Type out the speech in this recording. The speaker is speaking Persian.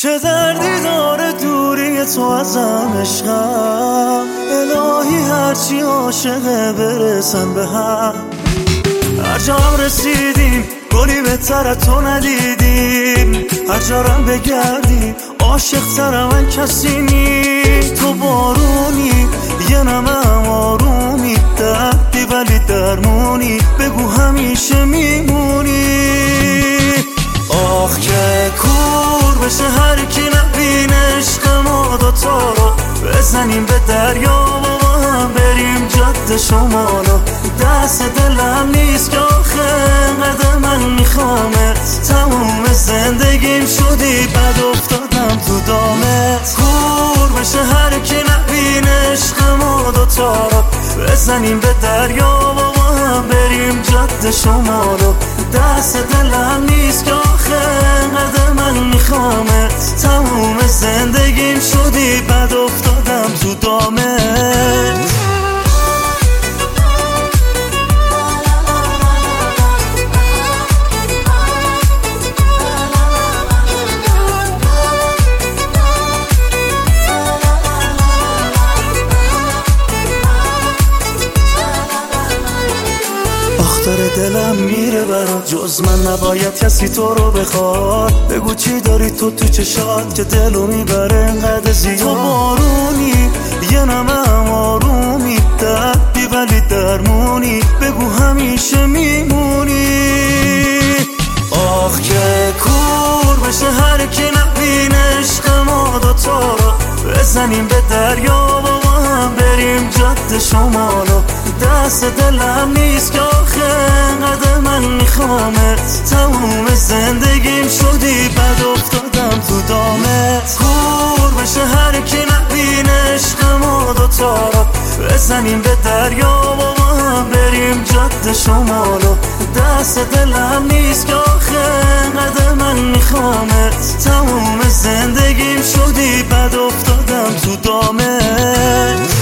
چه دردی داره دوری تو ازم عشقم، الهی هرچی عاشقه برسن به هم. هر جا هم رسیدیم گلی بهتر تو ندیدیم، هر جارم بگردیم عاشق تر من کسی نی. تو بارونی یه نمم آرومی، دردی ولی درمونی، بگو همیشه میمونی. آخ که کور بشه هر کی نبینه عشق ما دوتا رو، بزنیم به دریا و با هم بریم جاده شمالو. دست دلم نیست که آخه انقدر من میخوامت، تموم زندگیم شدی بد افتادم تو دامت. کور بشه هر کی نبینه عشق ما دوتا رو، بزنیم به دریا و با هم بریم جاده شمالو. دست دلم نیست که آخه انقدر من میخوامت، تموم زندگیم شدی بد افتادم تو دامت. داره دلم میره برات، جز من نباید کسی تو رو بخواد. بگو چی داری تو چشات که دلو میبره انقدر زیاد. تو بارونی یه نمم آرومی، دردی ولی درمونی، بگو همیشه میمونی. آخ که کور بشه هر کی نبینه عشق ما دوتا رو، بزنیم به دریا و با هم بریم جاده شمالو. دست دلم نیست که آخه انقدر من میخوامت، تموم زندگیم شدی بد افتادم تو دامت. کور بشه هر کی نبینه عشق ما دوتا رو، بزنیم به دریا و با هم بریم جاده شمالو. دست دلم نیست که آخه انقدر من میخوامت، تموم زندگیم شدی بد افتادم تو دامت.